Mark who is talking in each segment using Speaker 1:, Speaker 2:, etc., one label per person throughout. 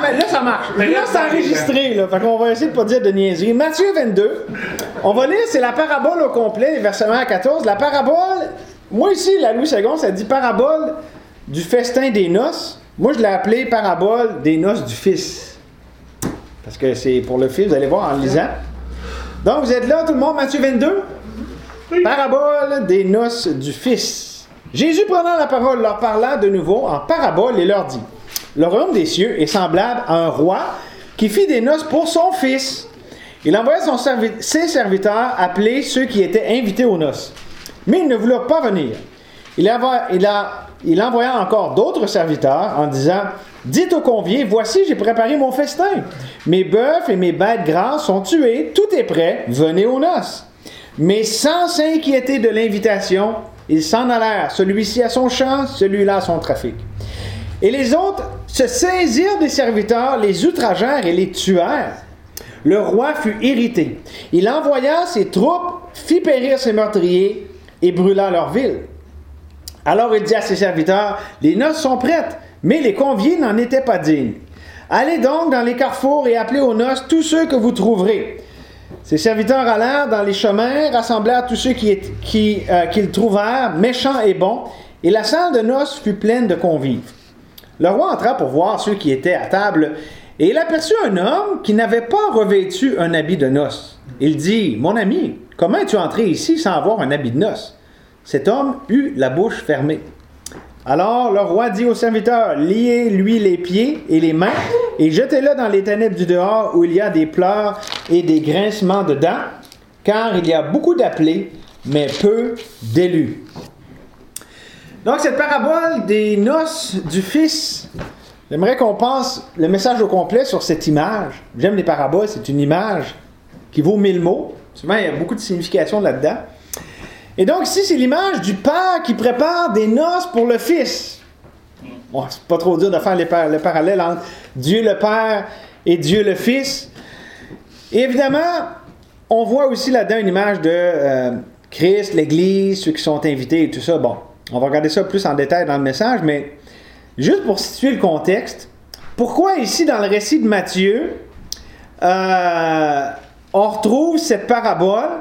Speaker 1: Ouais, là, ça marche. Là, c'est enregistré, là. Fait qu'on va essayer de pas dire de niaiserie. Matthieu 22. On va lire, c'est la parabole au complet, les versets 1 à 14. La parabole, moi ici, la Louis II, ça dit parabole du festin des noces. Moi, je l'ai appelé parabole des noces du Fils. Parce que c'est pour le Fils, vous allez voir en lisant. Donc, vous êtes là, tout le monde, Matthieu 22? Oui. Parabole des noces du Fils. Jésus, prenant la parole, leur parla de nouveau en parabole et leur dit: le royaume des cieux est semblable à un roi qui fit des noces pour son fils. Il envoya ses serviteurs appeler ceux qui étaient invités aux noces. Mais ils ne voulurent pas venir. Il envoya encore d'autres serviteurs en disant: dites aux conviés, voici, j'ai préparé mon festin. Mes bœufs et mes bêtes grasses sont tués, tout est prêt, venez aux noces. Mais sans s'inquiéter de l'invitation, ils s'en allèrent, celui-ci à son champ, celui-là à son trafic. Et les autres se saisirent des serviteurs, les outragèrent et les tuèrent. Le roi fut irrité. Il envoya ses troupes, fit périr ses meurtriers et brûla leur ville. Alors il dit à ses serviteurs: les noces sont prêtes, mais les conviés n'en étaient pas dignes. Allez donc dans les carrefours et appelez aux noces tous ceux que vous trouverez. Ses serviteurs allèrent dans les chemins, rassemblèrent tous ceux qu'ils trouvèrent, méchants et bons, et la salle de noces fut pleine de convives. Le roi entra pour voir ceux qui étaient à table, et il aperçut un homme qui n'avait pas revêtu un habit de noces. Il dit: mon ami, comment es-tu entré ici sans avoir un habit de noces? Cet homme eut la bouche fermée. Alors le roi dit aux serviteurs: liez-lui les pieds et les mains, et jetez-le dans les ténèbres du dehors, où il y a des pleurs et des grincements de dents, car il y a beaucoup d'appelés, mais peu d'élus. Donc, cette parabole des noces du Fils, j'aimerais qu'on pense le message au complet sur cette image. J'aime les paraboles, c'est une image qui vaut 1000 mots. Souvent, il y a beaucoup de signification là-dedans. Et donc, ici, c'est l'image du Père qui prépare des noces pour le Fils. Bon, c'est pas trop dur de faire le parallèle entre Dieu le Père et Dieu le Fils. Et évidemment, on voit aussi là-dedans une image de Christ, l'Église, ceux qui sont invités et tout ça. Bon, on va regarder ça plus en détail dans le message, mais juste pour situer le contexte, pourquoi ici dans le récit de Matthieu, on retrouve cette parabole,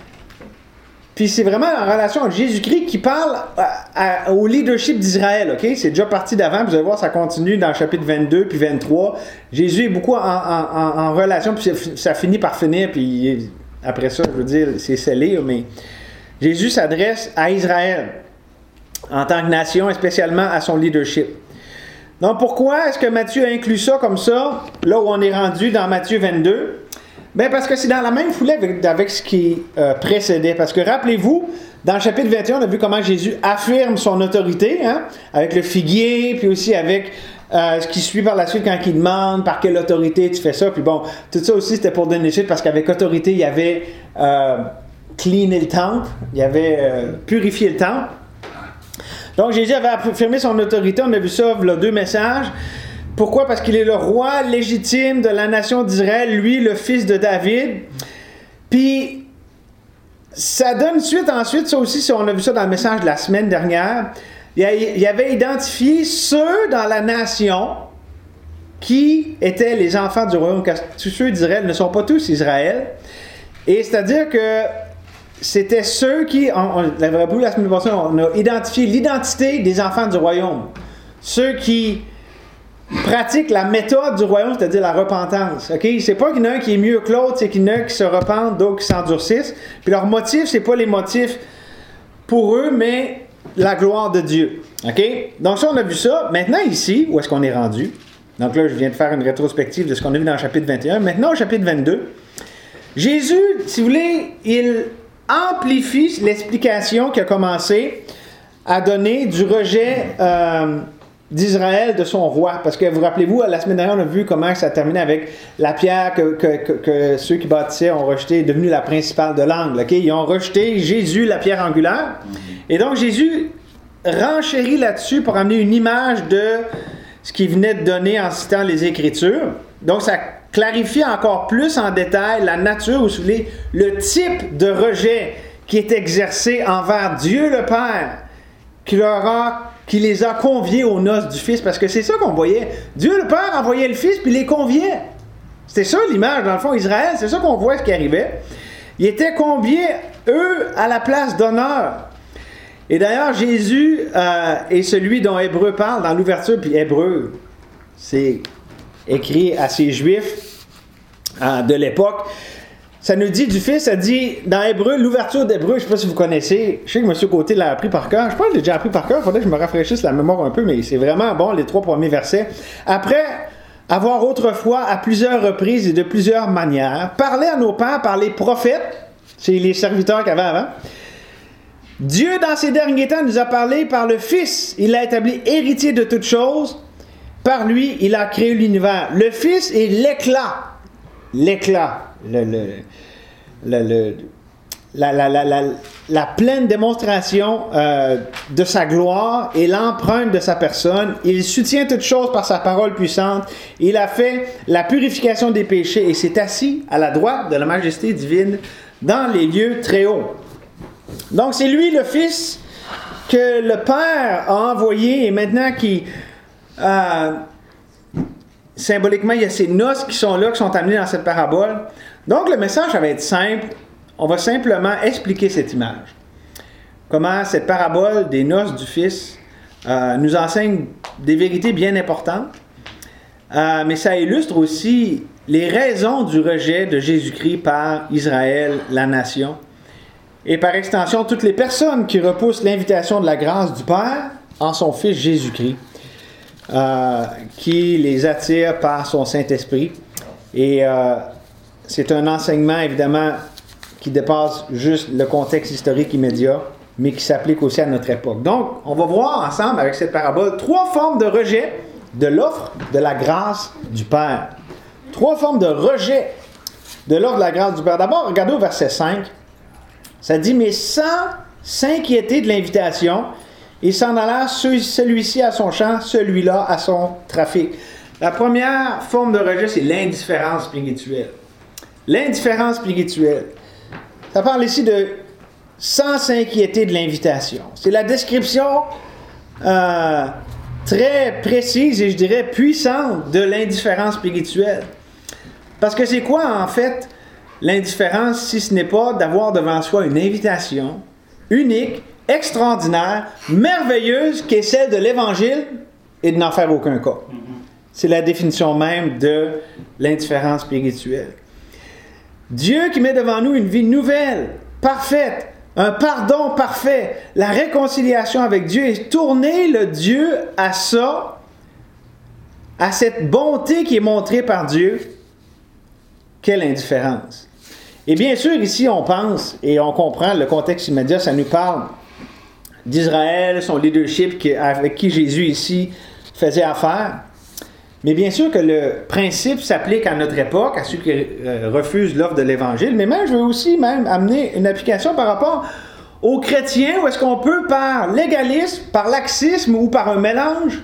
Speaker 1: puis c'est vraiment en relation avec Jésus-Christ qui parle au leadership d'Israël, ok? C'est déjà parti d'avant, vous allez voir, ça continue dans le chapitre 22 puis 23. Jésus est beaucoup en relation, puis ça finit par finir, puis après ça, je veux dire, c'est scellé, mais Jésus s'adresse à Israël en tant que nation, et spécialement à son leadership. Donc, pourquoi est-ce que Matthieu a inclus ça comme ça, là où on est rendu dans Matthieu 22? Bien, parce que c'est dans la même foulée avec ce qui précédait. Parce que, rappelez-vous, dans le chapitre 21, on a vu comment Jésus affirme son autorité, hein, avec le figuier, puis aussi avec ce qui suit par la suite quand il demande par quelle autorité tu fais ça. Puis bon, tout ça aussi, c'était pour donner suite, parce qu'avec autorité, il y avait cleané le temple, il y avait purifié le temple. Donc, Jésus avait affirmé son autorité. On a vu ça, il y a 2 messages. Pourquoi? Parce qu'il est le roi légitime de la nation d'Israël, lui, le fils de David. Puis, ça donne suite ensuite, ça aussi, on a vu ça dans le message de la semaine dernière. Il avait identifié ceux dans la nation qui étaient les enfants du royaume, car tous ceux d'Israël ne sont pas tous Israël. Et c'est-à-dire que c'était ceux qui, la semaine passée, on a identifié l'identité des enfants du royaume. Ceux qui pratiquent la méthode du royaume, c'est-à-dire la repentance. Okay? C'est pas qu'il y en a un qui est mieux que l'autre, c'est qu'il y en a un qui se repentent, d'autres qui s'endurcissent. Puis leur motif, c'est pas les motifs pour eux, mais la gloire de Dieu. Okay? Donc ça, on a vu ça. Maintenant, ici, où est-ce qu'on est rendu? Donc là, je viens de faire une rétrospective de ce qu'on a vu dans le chapitre 21. Maintenant, au chapitre 22, Jésus, si vous voulez, il amplifie l'explication qu'il a commencé à donner du rejet d'Israël de son roi. Parce que vous rappelez-vous, la semaine dernière, on a vu comment ça a terminé avec la pierre que ceux qui bâtissaient ont rejetée, est devenue la principale de l'angle. Okay? Ils ont rejeté Jésus, la pierre angulaire. Et donc, Jésus renchérit là-dessus pour amener une image de ce qu'il venait de donner en citant les Écritures. Donc, ça clarifie encore plus en détail la nature, ou si vous voulez, le type de rejet qui est exercé envers Dieu le Père, qui qui les a conviés aux noces du Fils, parce que c'est ça qu'on voyait. Dieu le Père envoyait le Fils, puis les conviait. C'était ça l'image, dans le fond, Israël, c'est ça qu'on voit ce qui arrivait. Ils étaient conviés, eux, à la place d'honneur. Et d'ailleurs, Jésus est celui dont Hébreu parle dans l'ouverture, puis Hébreu, c'est écrit à ces Juifs de l'époque. Ça nous dit du Fils, ça dit dans Hébreu, l'ouverture d'Hébreu, je ne sais pas si vous connaissez, je sais que M. Côté l'a appris par cœur, je pense que je l'ai déjà appris par cœur, il faudrait que je me rafraîchisse la mémoire un peu, mais c'est vraiment bon, les 3 premiers versets. Après avoir autrefois, à plusieurs reprises et de plusieurs manières, parlé à nos pères par les prophètes, c'est les serviteurs qu'il y avait avant, Dieu, dans ces derniers temps, nous a parlé par le Fils. Il l'a établi héritier de toutes choses. Par lui, il a créé l'univers. Le Fils est l'éclat. L'éclat. La pleine démonstration de sa gloire et l'empreinte de sa personne. Il soutient toutes choses par sa parole puissante. Il a fait la purification des péchés et s'est assis à la droite de la majesté divine dans les lieux très hauts. Donc, c'est lui, le Fils, que le Père a envoyé et maintenant qui, symboliquement, il y a ces noces qui sont là, qui sont amenées dans cette parabole. Donc, le message, ça va être simple. On va simplement expliquer cette image. Comment cette parabole des noces du Fils nous enseigne des vérités bien importantes, mais ça illustre aussi les raisons du rejet de Jésus-Christ par Israël, la nation. Et par extension, toutes les personnes qui repoussent l'invitation de la grâce du Père en son Fils Jésus-Christ, qui les attire par son Saint-Esprit. Et c'est un enseignement, évidemment, qui dépasse juste le contexte historique immédiat, mais qui s'applique aussi à notre époque. Donc, on va voir ensemble, avec cette parabole, 3 formes de rejet de l'offre de la grâce du Père. 3 formes de rejet de l'offre de la grâce du Père. D'abord, regardez au verset 5. Ça dit, mais sans s'inquiéter de l'invitation, il s'en alla celui-ci à son champ, celui-là à son trafic. La première forme de rejet, c'est l'indifférence spirituelle. L'indifférence spirituelle. Ça parle ici de sans s'inquiéter de l'invitation. C'est la description très précise et je dirais puissante de l'indifférence spirituelle. Parce que c'est quoi en fait l'indifférence, si ce n'est pas d'avoir devant soi une invitation unique, extraordinaire, merveilleuse, qui est celle de l'Évangile, et de n'en faire aucun cas. C'est la définition même de l'indifférence spirituelle. Dieu qui met devant nous une vie nouvelle, parfaite, un pardon parfait, la réconciliation avec Dieu, et tourner le Dieu à ça, à cette bonté qui est montrée par Dieu. Quelle indifférence! Et bien sûr, ici, on pense et on comprend le contexte immédiat, ça nous parle d'Israël, son leadership avec qui Jésus ici faisait affaire. Mais bien sûr que le principe s'applique à notre époque, à ceux qui refusent l'offre de l'Évangile, mais même, je veux aussi même amener une application par rapport aux chrétiens, où est-ce qu'on peut, par légalisme, par laxisme ou par un mélange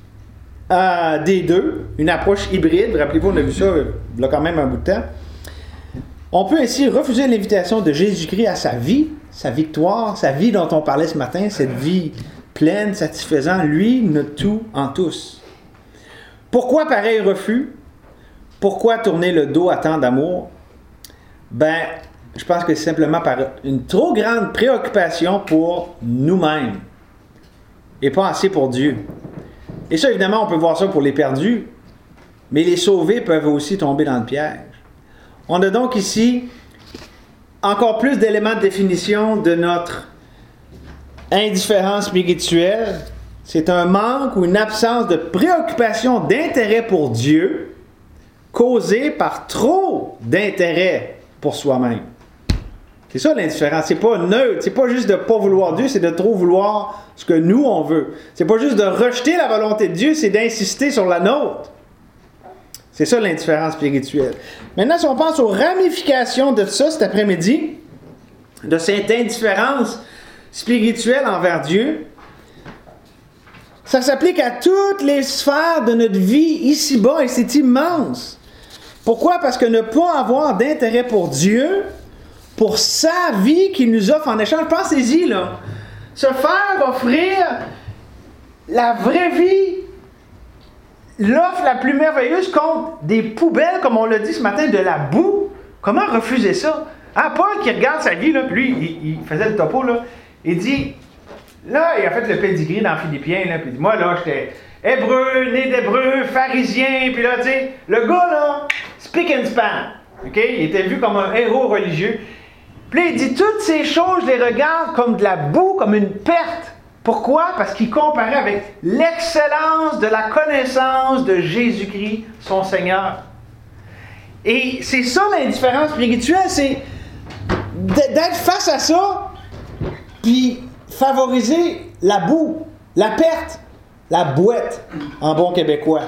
Speaker 1: des deux, une approche hybride, rappelez-vous, on a vu ça il y a quand même un bout de temps, on peut ainsi refuser l'invitation de Jésus-Christ à sa vie, sa victoire, sa vie dont on parlait ce matin, cette vie pleine, satisfaisante, lui, notre tout en tous. Pourquoi pareil refus? Pourquoi tourner le dos à tant d'amour? Ben, je pense que c'est simplement par une trop grande préoccupation pour nous-mêmes et pas assez pour Dieu. Et ça, évidemment, on peut voir ça pour les perdus, mais les sauvés peuvent aussi tomber dans le piège. On a donc ici encore plus d'éléments de définition de notre indifférence spirituelle. C'est un manque ou une absence de préoccupation d'intérêt pour Dieu causé par trop d'intérêt pour soi-même. C'est ça l'indifférence. C'est pas neutre. C'est pas juste de ne pas vouloir Dieu, c'est de trop vouloir ce que nous on veut. C'est pas juste de rejeter la volonté de Dieu, c'est d'insister sur la nôtre. C'est ça l'indifférence spirituelle. Maintenant, si on pense aux ramifications de ça cet après-midi, de cette indifférence spirituelle envers Dieu, ça s'applique à toutes les sphères de notre vie ici-bas et c'est immense. Pourquoi? Parce que ne pas avoir d'intérêt pour Dieu, pour sa vie qu'il nous offre en échange, pensez-y là, se faire offrir la vraie vie, l'offre la plus merveilleuse contre des poubelles, comme on l'a dit ce matin, de la boue. Comment refuser ça? Ah, Paul qui regarde sa vie, là, puis lui, il faisait le topo, là, il dit, là, il a fait le pedigree dans Philippiens, là, puis il dit, moi, là, j'étais hébreu, né d'hébreu, pharisien, puis là, tu sais, le gars, là, speak and span, OK? Il était vu comme un héros religieux. Puis là, il dit, toutes ces choses, je les regarde comme de la boue, comme une perte. Pourquoi? Parce qu'il comparait avec l'excellence de la connaissance de Jésus-Christ, son Seigneur. Et c'est ça l'indifférence spirituelle, c'est d'être face à ça, puis favoriser la boue, la perte, la bouette, en bon québécois.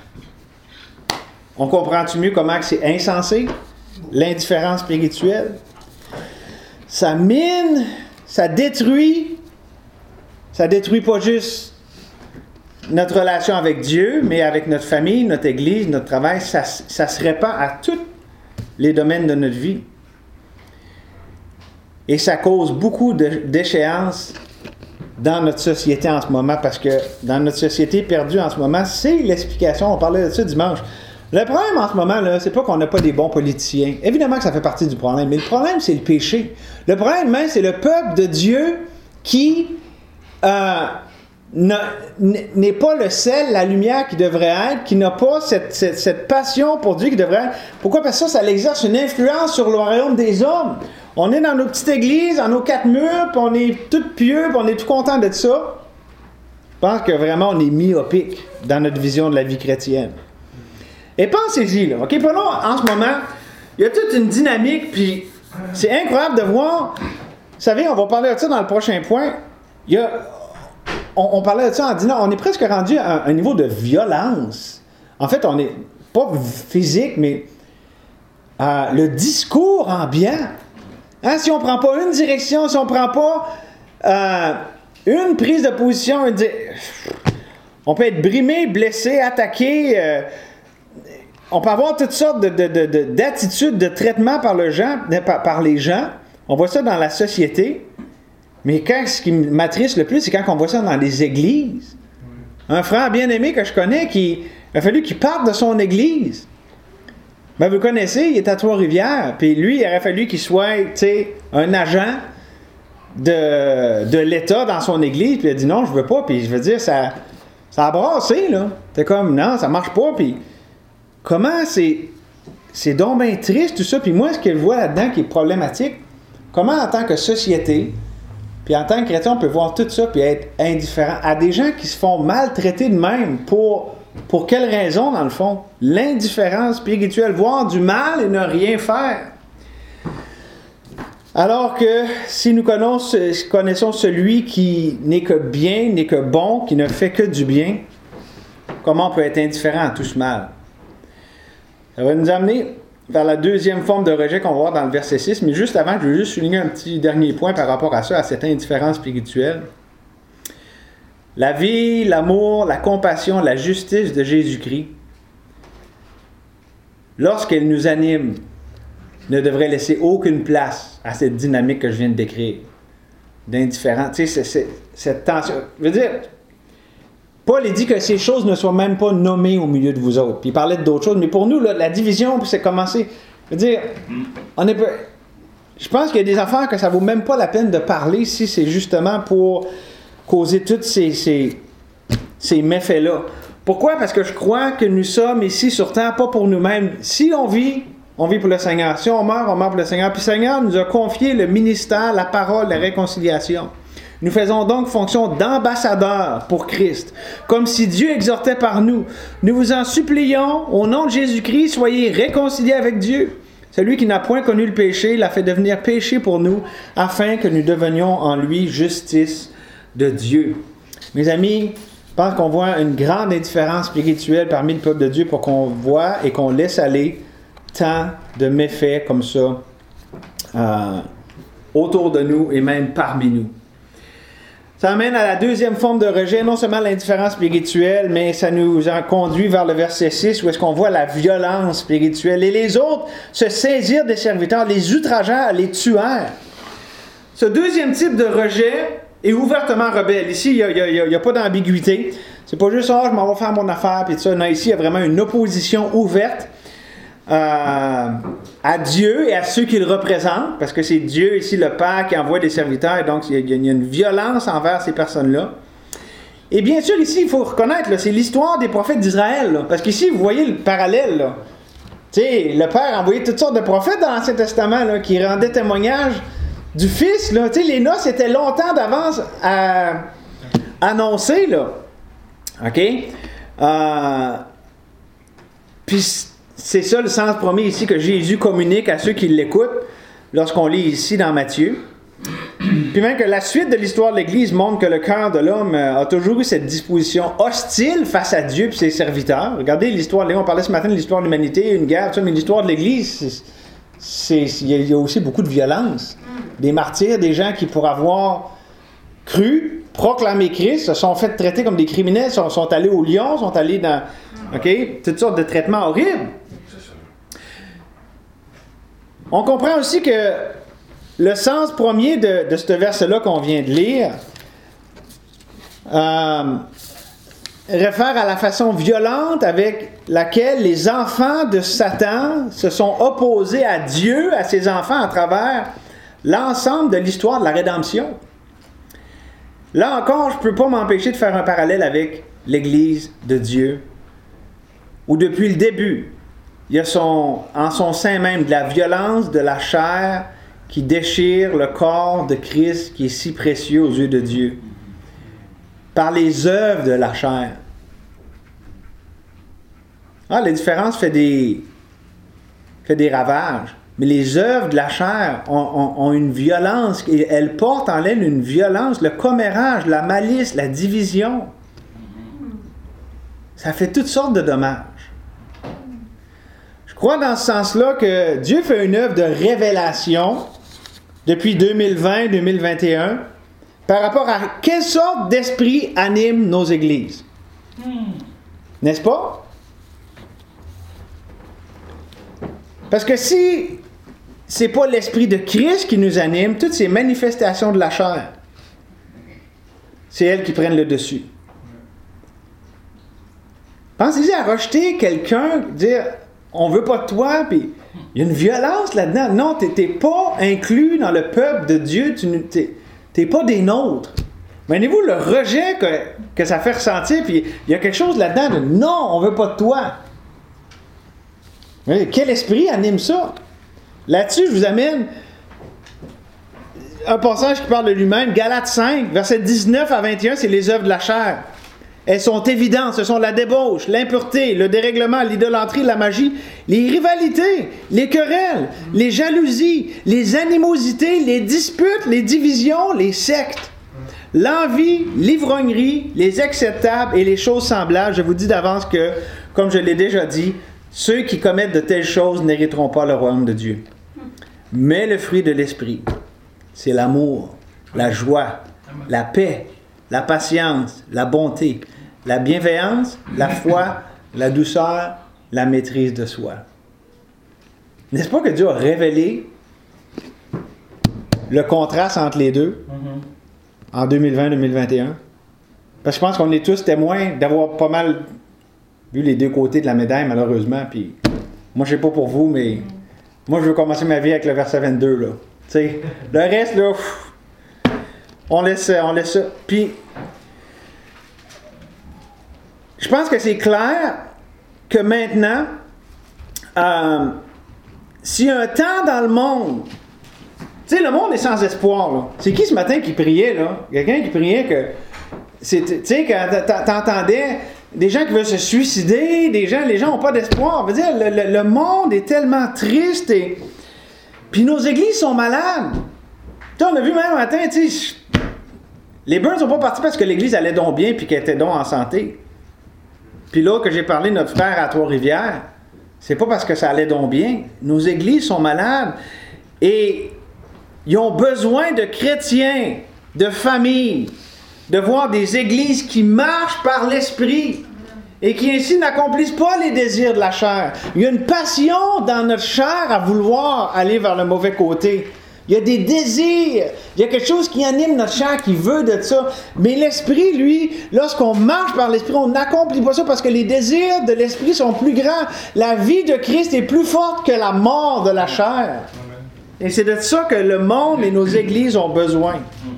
Speaker 1: On comprend-tu mieux comment c'est insensé, l'indifférence spirituelle? Ça mine, ça détruit pas juste notre relation avec Dieu, mais avec notre famille, notre église, notre travail, ça se répand à tous les domaines de notre vie. Et ça cause beaucoup d'échéances dans notre société en ce moment, parce que dans notre société perdue en ce moment, c'est l'explication, on parlait de ça dimanche. Le problème en ce moment, là, c'est pas qu'on n'a pas des bons politiciens. Évidemment que ça fait partie du problème, mais le problème, c'est le péché. Le problème, même, c'est le peuple de Dieu qui n'est pas le sel, la lumière qui devrait être, qui n'a pas cette passion pour Dieu qui devrait être. Pourquoi? Parce que ça exerce une influence sur le royaume des hommes. On est dans nos petites églises, dans nos 4 murs, puis on est tout pieux, puis on est tout content de ça. Je pense que vraiment, on est myopique dans notre vision de la vie chrétienne. Et pensez-y, là, OK? Prenons en ce moment, il y a toute une dynamique, puis c'est incroyable de voir. Vous savez, on va parler de ça dans le prochain point. On parlait de ça en disant, on est presque rendu à un niveau de violence. En fait, on n'est pas physique, mais le discours ambiant. Hein, si on ne prend pas une direction, si on ne prend pas une prise de position, on peut être brimé, blessé, attaqué. On peut avoir toutes sortes d'attitudes, de traitement par les gens. On voit ça dans la société. Mais ce qui m'attriste le plus, c'est quand on voit ça dans les églises. Un frère bien-aimé que je connais, qui a fallu qu'il parte de son église. Ben, vous le connaissez, il est à Trois-Rivières. Puis lui, il aurait fallu qu'il soit, tu sais, un agent de l'État dans son église. Puis il a dit non, je veux pas. Puis je veux dire, ça a brassé, là. C'est comme, non, ça marche pas. Puis comment c'est donc bien triste tout ça. Puis moi, ce que je vois là-dedans qui est problématique, comment en tant que société, puis en tant que chrétien, on peut voir tout ça puis être indifférent à des gens qui se font maltraiter de même. Pour quelle raison, dans le fond? L'indifférence spirituelle, voir du mal et ne rien faire. Alors que si nous connaissons celui qui n'est que bien, n'est que bon, qui ne fait que du bien, comment on peut être indifférent à tout ce mal? Ça va nous amener vers la deuxième forme de rejet qu'on va voir dans le verset 6, mais juste avant, je veux juste souligner un petit dernier point par rapport à ça, à cette indifférence spirituelle. La vie, l'amour, la compassion, la justice de Jésus-Christ, lorsqu'elle nous anime, ne devrait laisser aucune place à cette dynamique que je viens de décrire, d'indifférence. Tu sais, cette tension. Je veux dire, Paul dit que ces choses ne soient même pas nommées au milieu de vous autres. Puis il parlait d'autres choses, mais pour nous, là, la division, c'est commencé. Je veux dire, je pense qu'il y a des affaires que ça vaut même pas la peine de parler si c'est justement pour causer tous ces méfaits-là. Pourquoi? Parce que je crois que nous sommes ici sur terre, pas pour nous-mêmes. Si on vit pour le Seigneur. Si on meurt pour le Seigneur. Puis le Seigneur nous a confié le ministère, la parole, la réconciliation. Nous faisons donc fonction d'ambassadeurs pour Christ, comme si Dieu exhortait par nous. Nous vous en supplions, au nom de Jésus-Christ, soyez réconciliés avec Dieu. Celui qui n'a point connu le péché l'a fait devenir péché pour nous, afin que nous devenions en lui justice de Dieu. Mes amis, je pense qu'on voit une grande indifférence spirituelle parmi le peuple de Dieu pour qu'on voit et qu'on laisse aller tant de méfaits comme ça autour de nous et même parmi nous. Ça amène à la deuxième forme de rejet, non seulement l'indifférence spirituelle, mais ça nous en conduit vers le verset 6 où est-ce qu'on voit la violence spirituelle. Et les autres se saisirent des serviteurs, les outragèrent, les tuèrent. Ce deuxième type de rejet est ouvertement rebelle. Ici, il n'y a pas d'ambiguïté. C'est pas juste, je m'en vais faire mon affaire, puis tout ça. Non, ici, il y a vraiment une opposition ouverte à Dieu et à ceux qui le représentent, parce que c'est Dieu ici, le Père, qui envoie des serviteurs, et donc il y a une violence envers ces personnes-là. Et bien sûr, ici, il faut reconnaître, là, c'est l'histoire des prophètes d'Israël, là, parce qu'ici, vous voyez le parallèle, là. Tu sais, le Père a envoyé toutes sortes de prophètes dans l'Ancien Testament, là, qui rendaient témoignage du Fils, là. Tu sais, les noces étaient longtemps d'avance annoncées, là. OK? Puis c'est ça le sens premier ici que Jésus communique à ceux qui l'écoutent lorsqu'on lit ici dans Matthieu. Puis même que la suite de l'histoire de l'Église montre que le cœur de l'homme a toujours eu cette disposition hostile face à Dieu et ses serviteurs. Regardez l'histoire, on parlait ce matin de l'histoire de l'humanité, une guerre, tout ça, mais l'histoire de l'Église, il y a aussi beaucoup de violence. Des martyrs, des gens qui, pour avoir cru, proclamé Christ, se sont fait traiter comme des criminels, sont allés au lion, sont allés dans toutes sortes de traitements horribles. On comprend aussi que le sens premier de ce verset-là qu'on vient de lire réfère à la façon violente avec laquelle les enfants de Satan se sont opposés à Dieu, à ses enfants, à travers l'ensemble de l'histoire de la rédemption. Là encore, je ne peux pas m'empêcher de faire un parallèle avec l'Église de Dieu, où depuis le début, il y a en son sein même de la violence de la chair qui déchire le corps de Christ qui est si précieux aux yeux de Dieu, par les œuvres de la chair. La différence fait des ravages. Mais les œuvres de la chair ont une violence, et elles portent en elles une violence, le commérage, la malice, la division. Ça fait toutes sortes de dommages. Je crois dans ce sens-là que Dieu fait une œuvre de révélation depuis 2020-2021 par rapport à quelle sorte d'esprit anime nos églises. N'est-ce pas? Parce que si c'est pas l'esprit de Christ qui nous anime, toutes ces manifestations de la chair, c'est elles qui prennent le dessus. Pensez-y à rejeter quelqu'un, dire on veut pas de toi, puis il y a une violence là-dedans. Non, t'es pas inclus dans le peuple de Dieu, t'es pas des nôtres. Imaginez-vous le rejet que ça fait ressentir, puis il y a quelque chose là-dedans de non, on veut pas de toi. Mais quel esprit anime ça? Là-dessus, je vous amène un passage qui parle de lui-même, Galates 5, versets 19 à 21, c'est les œuvres de la chair. Elles sont évidentes, ce sont la débauche, l'impureté, le dérèglement, l'idolâtrie, la magie, les rivalités, les querelles, les jalousies, les animosités, les disputes, les divisions, les sectes, l'envie, l'ivrognerie, les acceptables et les choses semblables. Je vous dis d'avance que, comme je l'ai déjà dit, ceux qui commettent de telles choses n'hériteront pas le royaume de Dieu. Mais le fruit de l'esprit, c'est l'amour, la joie, la paix, la patience, la bonté, la bienveillance, la foi, la douceur, la maîtrise de soi. N'est-ce pas que Dieu a révélé le contraste entre les deux en 2020-2021? Parce que je pense qu'on est tous témoins d'avoir pas mal vu les deux côtés de la médaille, malheureusement. Puis, moi, je ne sais pas pour vous, mais moi, je veux commencer ma vie avec le verset 22. Là. T'sais, le reste, là, on laisse ça. Puis, je pense que c'est clair que maintenant, s'il y a un temps dans le monde, tu sais, le monde est sans espoir. Là. C'est qui ce matin qui priait, là? Quelqu'un qui priait que, tu sais, quand t'entendais des gens qui veulent se suicider, les gens n'ont pas d'espoir. Je veux dire, le monde est tellement triste et puis nos églises sont malades. Tu sais, on a vu même un matin, tu sais, les Burns sont pas partis parce que l'église allait donc bien puis qu'elle était donc en santé. Puis là, que j'ai parlé de notre frère à Trois-Rivières, c'est pas parce que ça allait donc bien. Nos églises sont malades et ils ont besoin de chrétiens, de familles, de voir des églises qui marchent par l'esprit et qui ainsi n'accomplissent pas les désirs de la chair. Il y a une passion dans notre chair à vouloir aller vers le mauvais côté. Il y a des désirs. Il y a quelque chose qui anime notre chair, qui veut de ça. Mais l'esprit, lui, lorsqu'on marche par l'esprit, on n'accomplit pas ça parce que les désirs de l'esprit sont plus grands. La vie de Christ est plus forte que la mort de la chair. Et c'est de ça que le monde et nos églises ont besoin.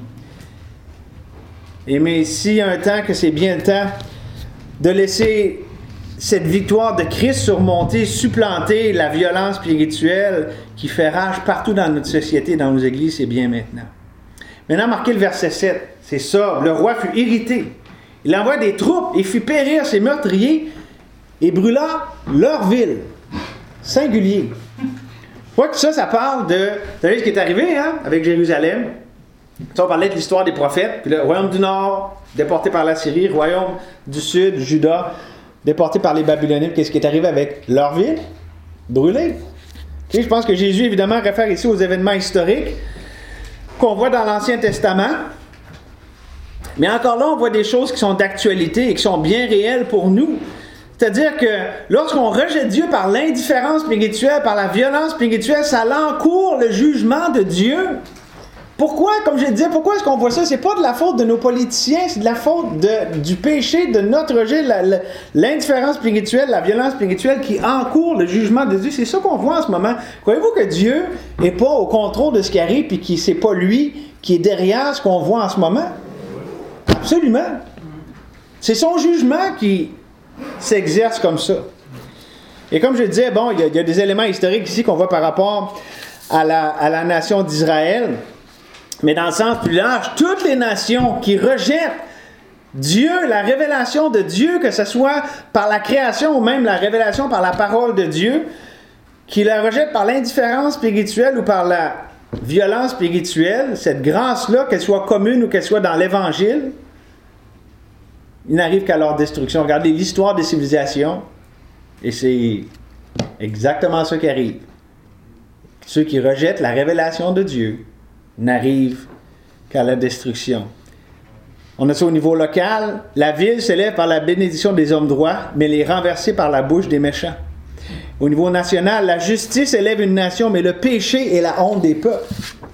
Speaker 1: Et mais s'il y a un temps que c'est bien le temps de laisser cette victoire de Christ surmonter, supplanter la violence spirituelle qui fait rage partout dans notre société, dans nos églises, c'est bien maintenant. Maintenant, marquez le verset 7. C'est ça. Le roi fut irrité. Il envoie des troupes et fit périr ses meurtriers et brûla leur ville. Singulier. Vous voyez que ça parle de... Vous savez ce qui est arrivé avec Jérusalem? Ça, on parlait de l'histoire des prophètes. Puis le royaume du Nord, déporté par la Syrie. Royaume du Sud, Juda, déporté par les Babyloniens. Qu'est-ce qui est arrivé avec leur ville? Brûlée. Okay, je pense que Jésus, évidemment, réfère ici aux événements historiques qu'on voit dans l'Ancien Testament. Mais encore là, on voit des choses qui sont d'actualité et qui sont bien réelles pour nous. C'est-à-dire que lorsqu'on rejette Dieu par l'indifférence spirituelle, par la violence spirituelle, ça l'encourt le jugement de Dieu. Pourquoi, comme je disais, pourquoi est-ce qu'on voit ça? C'est pas de la faute de nos politiciens, c'est de la faute du péché, de notre rejet, l'indifférence spirituelle, la violence spirituelle qui encourt le jugement de Dieu. C'est ça qu'on voit en ce moment. Croyez-vous que Dieu n'est pas au contrôle de ce qui arrive et que c'est pas lui qui est derrière ce qu'on voit en ce moment? Absolument. C'est son jugement qui s'exerce comme ça. Et comme je disais, bon, il y a des éléments historiques ici qu'on voit par rapport à la nation d'Israël. Mais dans le sens plus large, toutes les nations qui rejettent Dieu, la révélation de Dieu, que ce soit par la création ou même la révélation par la parole de Dieu, qui la rejettent par l'indifférence spirituelle ou par la violence spirituelle, cette grâce-là, qu'elle soit commune ou qu'elle soit dans l'Évangile, il n'arrive qu'à leur destruction. Regardez l'histoire des civilisations, et c'est exactement ça qui arrive. Ceux qui rejettent la révélation de Dieu n'arrive qu'à la destruction. On a ça au niveau local. La ville s'élève par la bénédiction des hommes droits, mais elle est renversée par la bouche des méchants. Au niveau national, la justice élève une nation, mais le péché est la honte des peuples.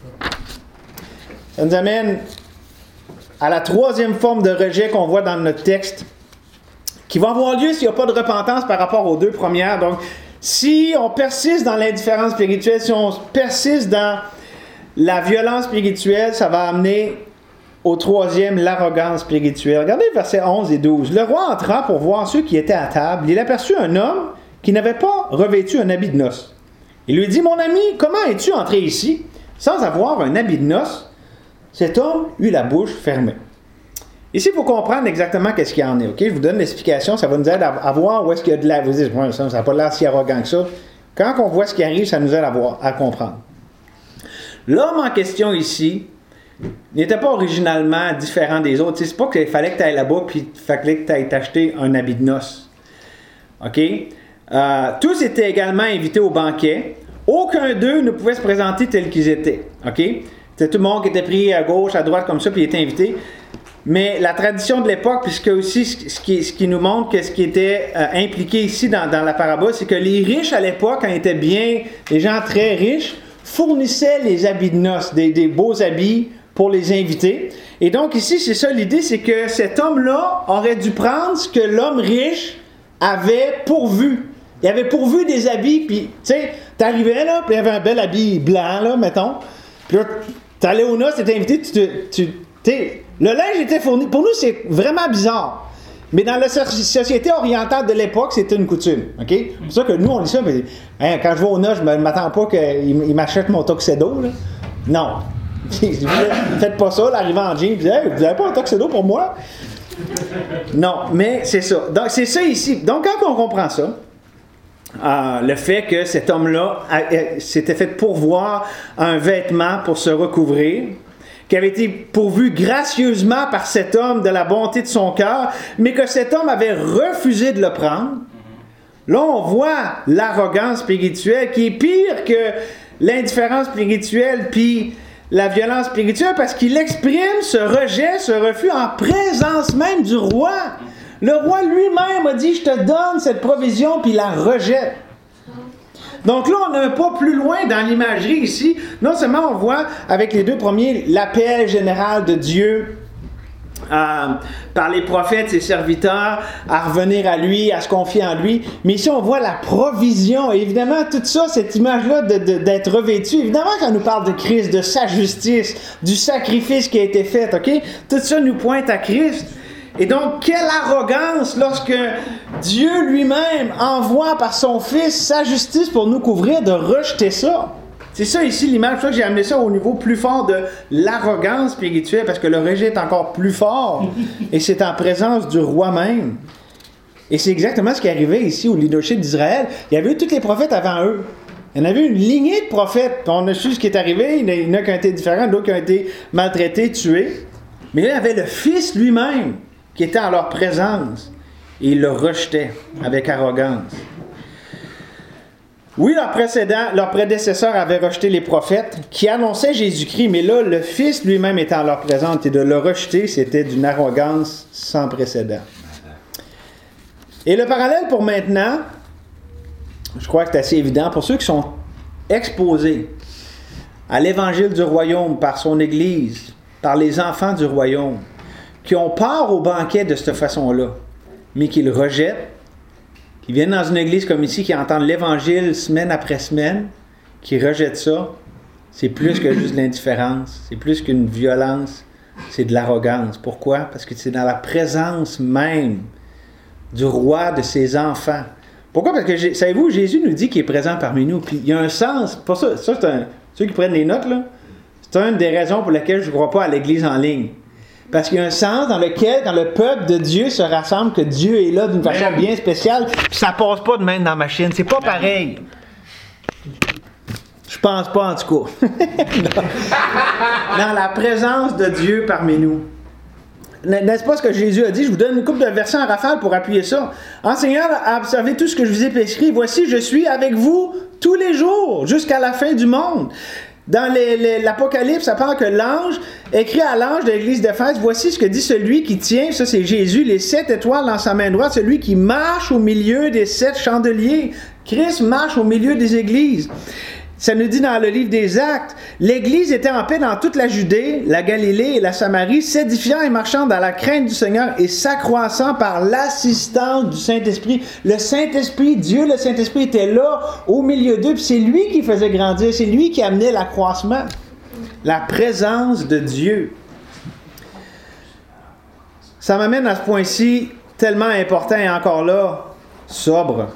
Speaker 1: Ça nous amène à la troisième forme de rejet qu'on voit dans notre texte, qui va avoir lieu s'il n'y a pas de repentance par rapport aux deux premières. Donc, si on persiste dans l'indifférence spirituelle, si on persiste dans la violence spirituelle, ça va amener au troisième, l'arrogance spirituelle. Regardez versets 11 et 12. Le roi entra pour voir ceux qui étaient à table. Il aperçut un homme qui n'avait pas revêtu un habit de noces. Il lui dit, « Mon ami, comment es-tu entré ici sans avoir un habit de noces? » Cet homme eut la bouche fermée. Ici, il faut comprendre exactement qu'est-ce qu'il y en est. Okay? Je vous donne l'explication, ça va nous aider à voir où est-ce qu'il y a de la... Vous dites, ouais, ça n'a pas l'air si arrogant que ça. Quand on voit ce qui arrive, ça nous aide à comprendre. L'homme en question ici n'était pas originalement différent des autres. C'est pas qu'il fallait que tu ailles là-bas puis il fallait que tu ailles t'acheter un habit de noces. OK? Tous étaient également invités au banquet. Aucun d'eux ne pouvait se présenter tel qu'ils étaient. OK? C'était tout le monde qui était pris à gauche, à droite comme ça, puis il était invité. Mais la tradition de l'époque, puisque aussi ce qui nous montre que ce qui était impliqué ici dans la parabole, c'est que les riches à l'époque, quand ils étaient bien, les gens très riches, fournissaient les habits de noces, des beaux habits pour les invités. Et donc ici, c'est ça l'idée, c'est que cet homme-là aurait dû prendre ce que l'homme riche avait pourvu. Il avait pourvu des habits, puis tu sais, t'arrivais là, puis il y avait un bel habit blanc, là, mettons. Puis là, t'allais aux noces, t'étais invité, le linge était fourni. Pour nous, c'est vraiment bizarre. Mais dans la société orientale de l'époque, c'était une coutume. OK? C'est pour ça que nous, on lit ça, mais quand je vais aux noces, je ne m'attends pas qu'il m'achète mon tuxedo. Là. Non. Faites pas ça, l'arrivée en jean, puis hey, vous n'avez pas un tuxedo pour moi? Non, mais c'est ça. Donc, c'est ça ici. Donc, quand on comprend ça, le fait que cet homme-là s'était fait pourvoir un vêtement pour se recouvrir, qui avait été pourvu gracieusement par cet homme de la bonté de son cœur, mais que cet homme avait refusé de le prendre. Là, on voit l'arrogance spirituelle qui est pire que l'indifférence spirituelle puis la violence spirituelle parce qu'il exprime ce rejet, ce refus en présence même du roi. Le roi lui-même a dit « Je te donne cette provision » puis il la rejette. Donc là, on a un pas plus loin dans l'imagerie ici. Non seulement on voit avec les deux premiers l'appel général de Dieu par les prophètes, ses serviteurs, à revenir à lui, à se confier en lui. Mais ici, on voit la provision. Et évidemment, tout ça, cette image-là d'être revêtu, évidemment, quand on nous parle de Christ, de sa justice, du sacrifice qui a été fait, OK? Tout ça nous pointe à Christ. Et donc, quelle arrogance lorsque Dieu lui-même envoie par son Fils sa justice pour nous couvrir, de rejeter ça. C'est ça ici l'image, c'est pour ça que j'ai amené ça au niveau plus fort de l'arrogance spirituelle, parce que le rejet est encore plus fort, et c'est en présence du roi même. Et c'est exactement ce qui arrivait ici au leadership d'Israël. Il y avait eu tous les prophètes avant eux. Il y en avait une lignée de prophètes. On a su ce qui est arrivé, il y en a qui ont été différents, d'autres qui ont été maltraités, tués. Mais là, il y avait le Fils lui-même qui était en leur présence, et il le rejetait avec arrogance. Oui, leurs prédécesseurs avaient rejeté les prophètes qui annonçaient Jésus-Christ, mais là, le Fils lui-même était en leur présence, et de le rejeter, c'était d'une arrogance sans précédent. Et le parallèle pour maintenant, je crois que c'est assez évident, pour ceux qui sont exposés à l'évangile du royaume par son Église, par les enfants du royaume, qui ont part au banquet de cette façon-là, mais qui le rejettent, qui viennent dans une église comme ici, qui entendent l'Évangile semaine après semaine, qui rejettent ça, c'est plus que juste de l'indifférence, c'est plus qu'une violence, c'est de l'arrogance. Pourquoi? Parce que c'est dans la présence même du roi de ses enfants. Pourquoi? Parce que, savez-vous, Jésus nous dit qu'il est présent parmi nous, puis il y a un sens, pour ça c'est ceux qui prennent les notes, là, c'est une des raisons pour lesquelles je ne crois pas à l'église en ligne. Parce qu'il y a un sens dans lequel, quand le peuple de Dieu se rassemble, que Dieu est là d'une façon bien spéciale, puis ça passe pas de même dans la machine. C'est pas pareil. Je pense pas, en tout cas. Dans la présence de Dieu parmi nous. N'est-ce pas ce que Jésus a dit? Je vous donne une couple de versets en rafale pour appuyer ça. Enseignant à observer tout ce que je vous ai prescrit. Voici, je suis avec vous tous les jours, jusqu'à la fin du monde. Dans l'Apocalypse, ça parle que l'ange écrit à l'ange de l'église d'Éphèse, voici ce que dit celui qui tient, ça c'est Jésus, les 7 étoiles dans sa main droite, celui qui marche au milieu des 7 chandeliers. Christ marche au milieu des églises. Ça nous dit dans le livre des Actes, l'Église était en paix dans toute la Judée, la Galilée et la Samarie, s'édifiant et marchant dans la crainte du Seigneur et s'accroissant par l'assistance du Saint-Esprit. Le Saint-Esprit, Dieu le Saint-Esprit était là au milieu d'eux, puis c'est lui qui faisait grandir, c'est lui qui amenait l'accroissement. La présence de Dieu. Ça m'amène à ce point-ci tellement important et encore là, sobre.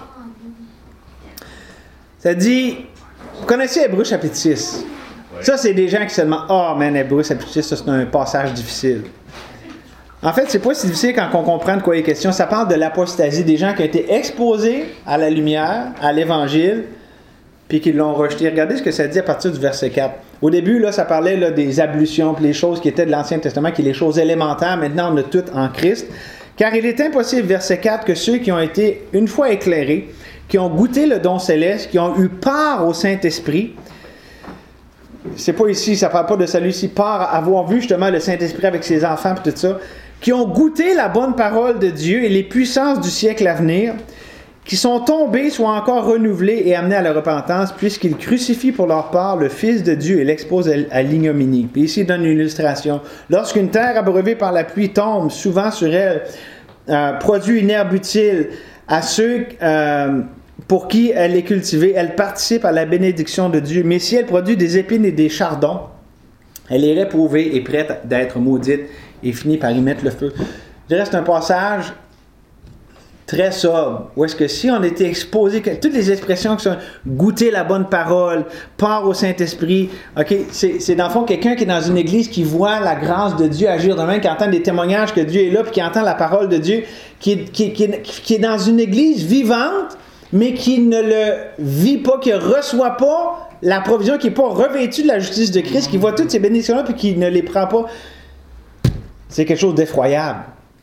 Speaker 1: Ça dit... Vous connaissez Hébreux chapitre 6. Ça, c'est des gens qui se demandent « Ah, man, Hébreux chapitre 6, ça, c'est un passage difficile. » En fait, c'est pas si difficile quand on comprend de quoi il est question. Ça parle de l'apostasie, des gens qui ont été exposés à la lumière, à l'Évangile, puis qui l'ont rejeté. Regardez ce que ça dit à partir du verset 4. Au début, là, ça parlait là, des ablutions, puis les choses qui étaient de l'Ancien Testament, qui sont les choses élémentaires. Maintenant, on a tout en Christ. Car il est impossible, verset 4, que ceux qui ont été une fois éclairés, qui ont goûté le don céleste, qui ont eu part au Saint-Esprit. C'est pas ici, ça parle pas de salut ici, part, avoir vu justement le Saint-Esprit avec ses enfants et tout ça, qui ont goûté la bonne parole de Dieu et les puissances du siècle à venir, qui sont tombés, soit encore renouvelés et amenés à la repentance, puisqu'ils crucifient pour leur part le Fils de Dieu et l'exposent à l'ignominie. Puis ici, il donne une illustration. Lorsqu'une terre abreuvée par la pluie tombe, souvent sur elle, produit une herbe utile à ceux... pour qui elle est cultivée, elle participe à la bénédiction de Dieu. Mais si elle produit des épines et des chardons, elle est réprouvée et prête d'être maudite et finit par y mettre le feu. Je dirais que c'est un passage très sobre, où est-ce que si on était exposé, toutes les expressions qui sont goûter la bonne parole, part au Saint-Esprit, ok, c'est dans le fond quelqu'un qui est dans une église qui voit la grâce de Dieu agir de même, qui entend des témoignages que Dieu est là, puis qui entend la parole de Dieu, qui est dans une église vivante, mais qui ne le vit pas, qui ne reçoit pas la provision, qui n'est pas revêtu de la justice de Christ, qui voit toutes ces bénédictions-là, puis qui ne les prend pas. C'est quelque chose d'effroyable.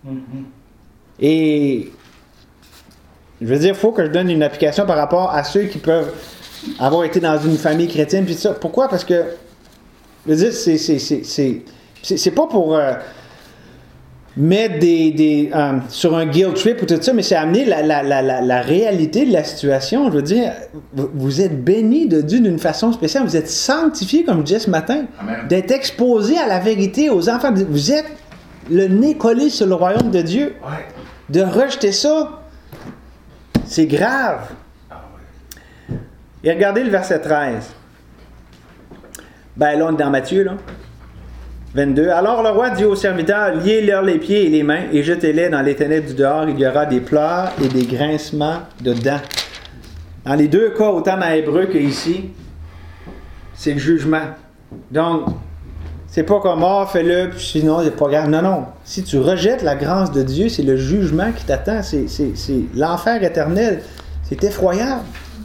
Speaker 1: Et je veux dire, il faut que je donne une application par rapport à ceux qui peuvent avoir été dans une famille chrétienne, puis tout ça. Pourquoi? Parce que, je veux dire, c'est pas pour... mettre sur un guilt trip ou tout ça, mais c'est amener la réalité de la situation. Je veux dire, vous êtes bénis de Dieu d'une façon spéciale. Vous êtes sanctifiés, comme je disais ce matin,
Speaker 2: Amen.
Speaker 1: d'être exposés à la vérité, aux enfants. Vous êtes le nez collé sur le royaume de Dieu.
Speaker 2: Ouais.
Speaker 1: De rejeter ça, c'est grave.
Speaker 2: Ah ouais.
Speaker 1: Et regardez le verset 13. Ben là, on est dans Matthieu, là. 22. Alors le roi dit aux serviteurs, liez-leur les pieds et les mains et jetez-les dans les ténèbres du dehors. Il y aura des pleurs et des grincements de dents. Dans les deux cas, autant dans l'hébreu qu'ici, c'est le jugement. Donc, c'est pas comme, fais-le, puis sinon, c'est pas grave. Non, non. Si tu rejettes la grâce de Dieu, c'est le jugement qui t'attend. C'est l'enfer éternel. C'est effroyable.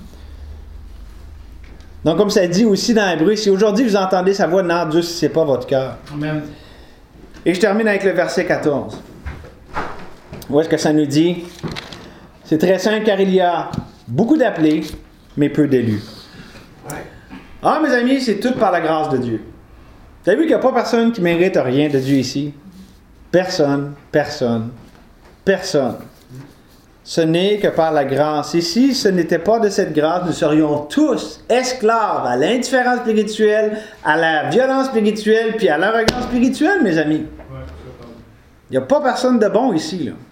Speaker 1: Donc, comme ça dit aussi dans l'hébreu, si aujourd'hui vous entendez sa voix, n'endurcissez pas votre cœur.
Speaker 2: Amen.
Speaker 1: Et je termine avec le verset 14. Où est-ce que ça nous dit? C'est très simple, car il y a beaucoup d'appelés, mais peu d'élus.
Speaker 2: Ouais.
Speaker 1: Ah, mes amis, c'est tout par la grâce de Dieu. Vous avez vu qu'il n'y a pas personne qui mérite rien de Dieu ici? Personne, personne, personne. Ce n'est que par la grâce. Et si ce n'était pas de cette grâce, nous serions tous esclaves à l'indifférence spirituelle, à la violence spirituelle, puis à l'arrogance spirituelle, mes amis. Il n'y a pas personne de bon ici, là.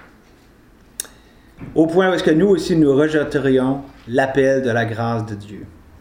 Speaker 1: Au point où est-ce que nous aussi, nous rejetterions l'appel de la grâce de Dieu.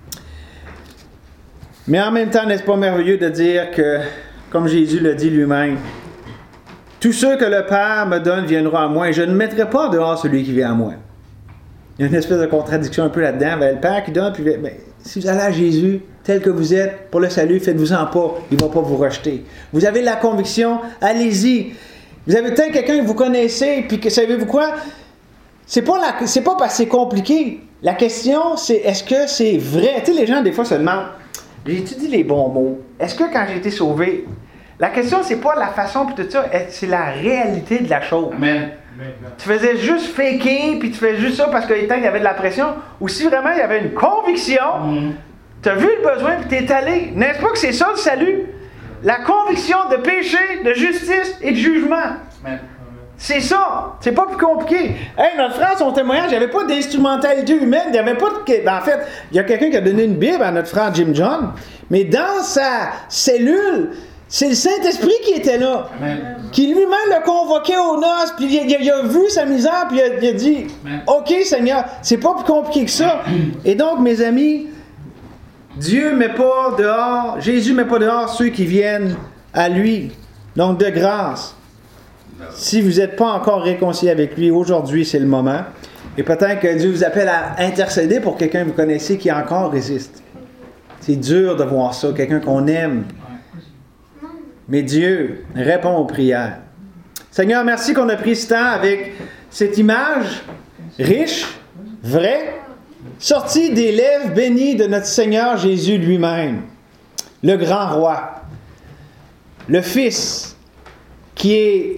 Speaker 1: Mais en même temps, n'est-ce pas merveilleux de dire que, comme Jésus le dit lui-même, tous ceux que le Père me donne viendront à moi et je ne mettrai pas dehors celui qui vient à moi. Il y a une espèce de contradiction un peu là-dedans. Le Père qui donne, puis si vous allez à Jésus, tel que vous êtes, pour le salut, faites-vous-en pas. Il ne va pas vous rejeter. Vous avez la conviction, allez-y. Vous avez peut-être quelqu'un que vous connaissez, puis que savez-vous quoi? C'est pas parce que c'est compliqué. La question, c'est est-ce que c'est vrai? Tu sais, les gens, des fois, se demandent, j'ai étudié les bons mots. Est-ce que quand j'ai été sauvé, la question, c'est pas la façon, puis tout ça, c'est la réalité de la chose.
Speaker 2: Amen.
Speaker 1: Tu faisais juste faker, puis tu faisais juste ça parce qu'il y avait de la pression, ou si vraiment il y avait une conviction, tu as vu le besoin, puis tu es allé. N'est-ce pas que c'est ça le salut? La conviction de péché, de justice et de jugement.
Speaker 2: Amen.
Speaker 1: C'est ça. C'est pas plus compliqué. Hey, notre frère, son témoignage, il n'y avait pas d'instrumentalité humaine. Il n'y avait pas de... En fait, il y a quelqu'un qui a donné une Bible à notre frère Jim John. Mais dans sa cellule, c'est le Saint-Esprit qui était là.
Speaker 2: Amen.
Speaker 1: Qui lui-même l'a convoqué aux noces. Puis il a vu sa misère. Puis il a dit,
Speaker 2: Amen.
Speaker 1: OK, Seigneur, c'est pas plus compliqué que ça. Et donc, mes amis, Dieu ne met pas dehors, Jésus ne met pas dehors ceux qui viennent à lui. Donc, de grâce. Si vous n'êtes pas encore réconcilié avec lui, aujourd'hui, c'est le moment. Et peut-être que Dieu vous appelle à intercéder pour quelqu'un que vous connaissez qui encore résiste. C'est dur de voir ça, quelqu'un qu'on aime. Mais Dieu répond aux prières. Seigneur, merci qu'on a pris ce temps avec cette image riche, vraie, sortie des lèvres bénies de notre Seigneur Jésus lui-même, le grand roi, le Fils qui est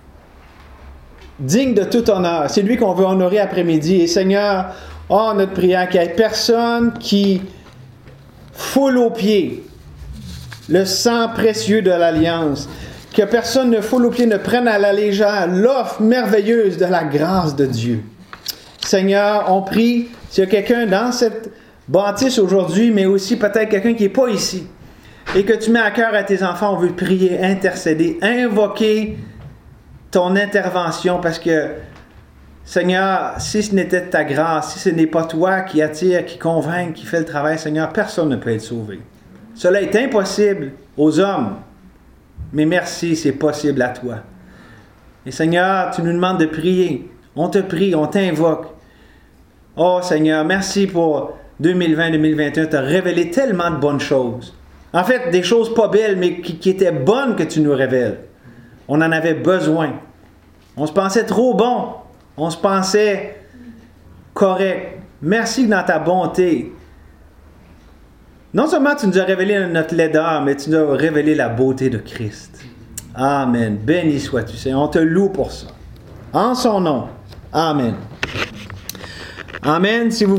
Speaker 1: digne de tout honneur. C'est lui qu'on veut honorer après-midi. Et Seigneur, notre prière, qu'il n'y ait personne qui foule aux pieds le sang précieux de l'Alliance. Que personne ne foule aux pieds, ne prenne à la légère l'offre merveilleuse de la grâce de Dieu. Seigneur, on prie, s'il y a quelqu'un dans cette bâtisse aujourd'hui, mais aussi peut-être quelqu'un qui n'est pas ici, et que tu mets à cœur à tes enfants, on veut prier, intercéder, invoquer ton intervention, parce que, Seigneur, si ce n'était de ta grâce, si ce n'est pas toi qui attire, qui convainc, qui fait le travail, Seigneur, personne ne peut être sauvé. Cela est impossible aux hommes, mais merci, c'est possible à toi. Et Seigneur, tu nous demandes de prier. On te prie, on t'invoque. Oh Seigneur, merci pour 2020-2021. Tu as révélé tellement de bonnes choses. En fait, des choses pas belles, mais qui étaient bonnes que tu nous révèles. On en avait besoin. On se pensait trop bon. On se pensait correct. Merci dans ta bonté. Non seulement tu nous as révélé notre laideur, mais tu nous as révélé la beauté de Christ. Amen. Béni sois-tu, Seigneur. On te loue pour ça. En son nom. Amen. Amen. Si vous